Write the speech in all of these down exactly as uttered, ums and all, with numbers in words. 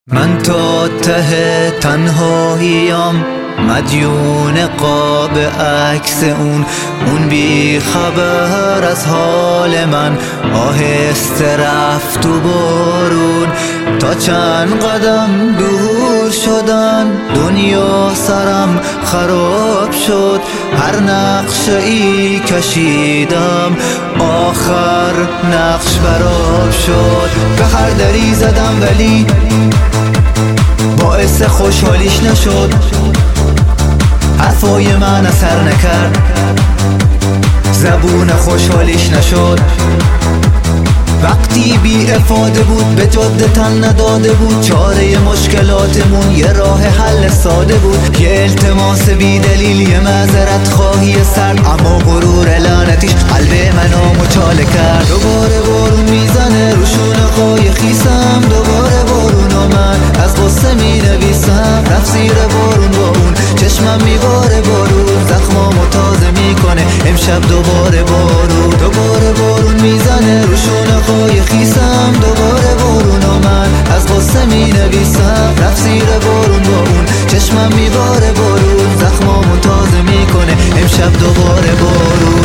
من تا ته تنهاییم مدیون قاب عکس اون اون بی خبر از حال من آهسته رفت و بارون تا چند قدم دور شدن دنیا سرم خراب شد هر نقشه ای کشیدم آخر نقش براب شد به هر دری زدم ولی باعث خوشحالیش نشد حرفای من اثر نکرد زبون خوشحالیش نشد وقتی بی افاده بود به جاده تن نداده بود چاره مشکلاتمون یه راه حل ساده بود یه التماس بی دلیل یه معذرت خواهی سرد اما غرور لعنتیش قلب منو مچاله کرد دوباره بارون میزنه رو شونه قای خیسم دوباره بارون و من از غصه می نویسم رفت زیر بارون با اون چشمم میباره بارون زخمامو تازه میکنه امشب دوباره بارون دوباره بارون میزنه رو شونه قای خیسم دوباره بارون و من از غصه می نویسم رفت زیر بارون با اون چشمم میباره بارون زخمامو تازه میکنه امشب دوباره بارون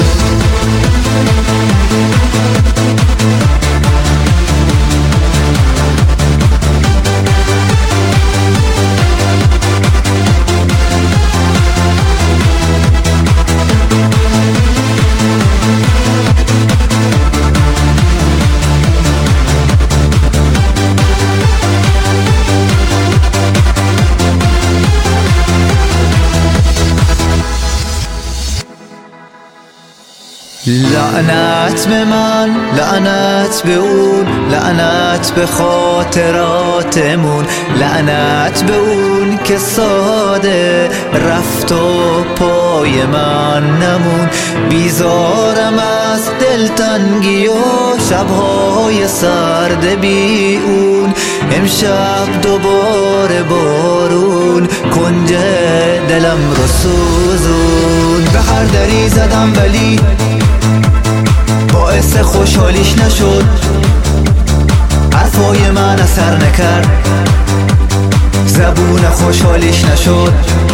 لعنت به من لعنت به اون لعنت به خاطراتمون لعنت به اون که ساده رفت و پای من نمون بیزارم از دلتنگی و شبهای سرد بی اون امشب دوباره بارون کنج دلم رو سوزون به هر دری زدم ولی باعث خوشحالیش نشد حرفای من اثر نکرد زبون خوشحالیش نشد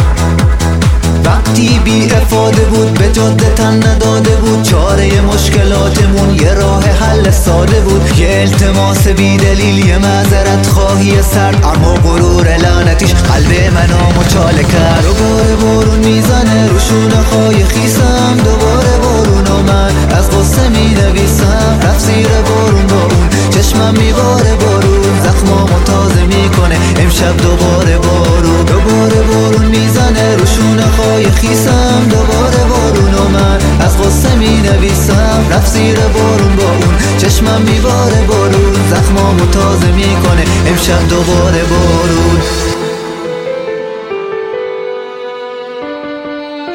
وقتی بی افاده بود به جاده تن نداده بود چاره مشکلاتمون یه راه حل ساده بود یه التماس بی دلیل یه معذرت خواهی سرد اما غرور لعنتیش قلب منو مچاله کرد دوباره بارون میزنه رو شونه قای خیسم دوباره بارون و من از غصه می نویسم رفت زیر بارون با اون چشمم میباره بارون زخمامو تازه میکنه امشب دوباره بارون دوباره بارون میزنه رو شونه قای خیسم دوباره بارون و من از غصه می نویسم رفت زیر بارون با اون چشمم میباره بارون زخمامو تازه میکنه امشب دوباره بارون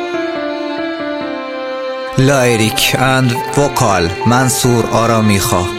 لایریک اند وکال منصور آرامیخواه